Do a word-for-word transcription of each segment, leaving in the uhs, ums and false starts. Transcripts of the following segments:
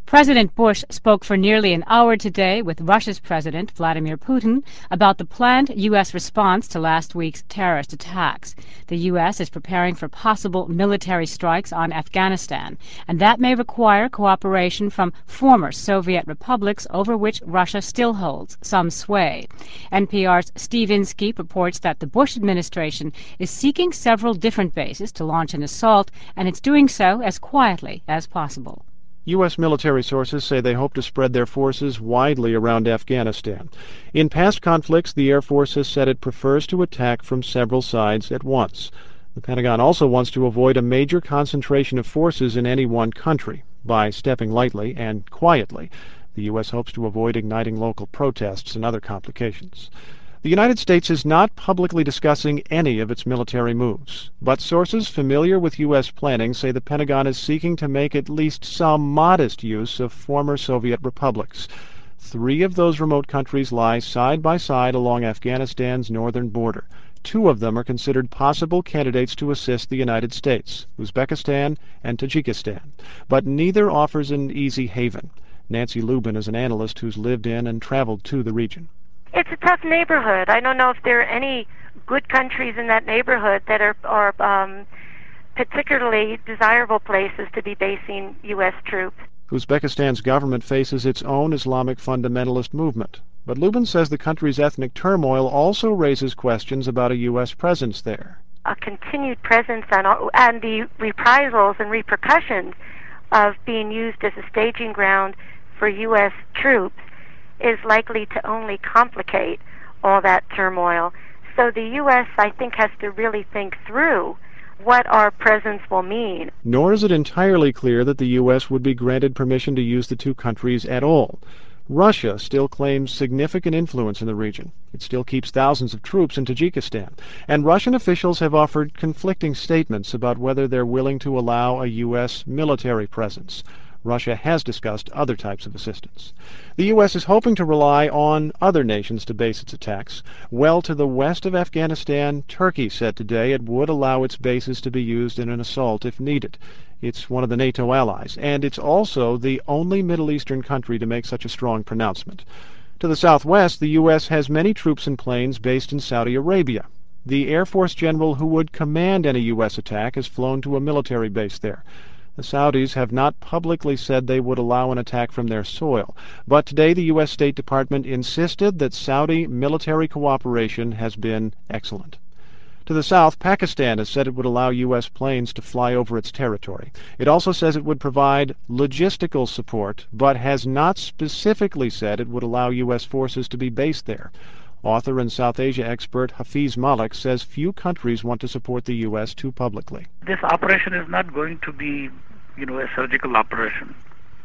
President Bush spoke for nearly an hour today with Russia's President Vladimir Putin about the planned U S response to last week's terrorist attacks. The U S is preparing for possible military strikes on Afghanistan, and that may require cooperation from former Soviet republics over which Russia still holds some sway. N P R's Steve Inskeep reports that the Bush administration is seeking several different bases to launch an assault, and it's doing so as quietly as possible. U S military sources say they hope to spread their forces widely around Afghanistan. In past conflicts, the Air Force has said it prefers to attack from several sides at once. The Pentagon also wants to avoid a major concentration of forces in any one country. By stepping lightly and quietly, the U S hopes to avoid igniting local protests and other complications. The United States is not publicly discussing any of its military moves, but sources familiar with U S planning say the Pentagon is seeking to make at least some modest use of former Soviet republics. Three of those remote countries lie side by side along Afghanistan's northern border. Two of them are considered possible candidates to assist the United States, Uzbekistan and Tajikistan, but neither offers an easy haven. Nancy Lubin is an analyst who's lived in and traveled to the region. It's a tough neighborhood. I don't know if there are any good countries in that neighborhood that are, are um, particularly desirable places to be basing U S troops. Uzbekistan's government faces its own Islamic fundamentalist movement. But Lubin says the country's ethnic turmoil also raises questions about a U S presence there. A continued presence on, and the reprisals and repercussions of being used as a staging ground for U S troops is likely to only complicate all that turmoil. So the U S, I think, has to really think through what our presence will mean. Nor is it entirely clear that the U S would be granted permission to use the two countries at all. Russia still claims significant influence in the region. It still keeps thousands of troops in Tajikistan. And Russian officials have offered conflicting statements about whether they're willing to allow a U S military presence. Russia has discussed other types of assistance. The U S is hoping to rely on other nations to base its attacks. Well to the west of Afghanistan, Turkey said today it would allow its bases to be used in an assault if needed. It's one of the NATO allies, and it's also the only Middle Eastern country to make such a strong pronouncement. To the southwest, the U S has many troops and planes based in Saudi Arabia. The Air Force general who would command any U S attack has flown to a military base there. The Saudis have not publicly said they would allow an attack from their soil, but today the U S State Department insisted that Saudi military cooperation has been excellent. To the south, Pakistan has said it would allow U S planes to fly over its territory. It also says it would provide logistical support, but has not specifically said it would allow U S forces to be based there. Author and South Asia expert Hafiz Malik says few countries want to support the U S too publicly. This operation is not going to be, you know, a surgical operation.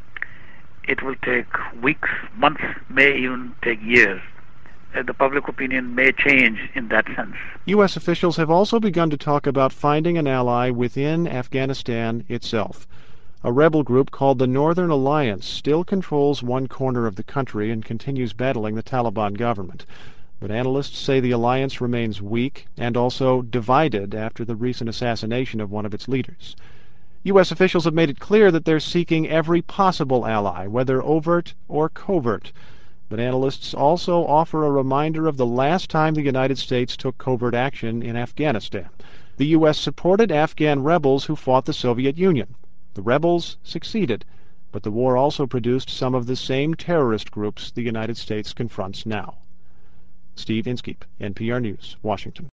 It will take weeks, months, may even take years. Uh, the public opinion may change in that sense. U S officials have also begun to talk about finding an ally within Afghanistan itself. A rebel group called the Northern Alliance still controls one corner of the country and continues battling the Taliban government. But analysts say the alliance remains weak and also divided after the recent assassination of one of its leaders. U S officials have made it clear that they're seeking every possible ally, whether overt or covert. But analysts also offer a reminder of the last time the United States took covert action in Afghanistan. The U S supported Afghan rebels who fought the Soviet Union. The rebels succeeded, but the war also produced some of the same terrorist groups the United States confronts now. Steve Inskeep, N P R News, Washington.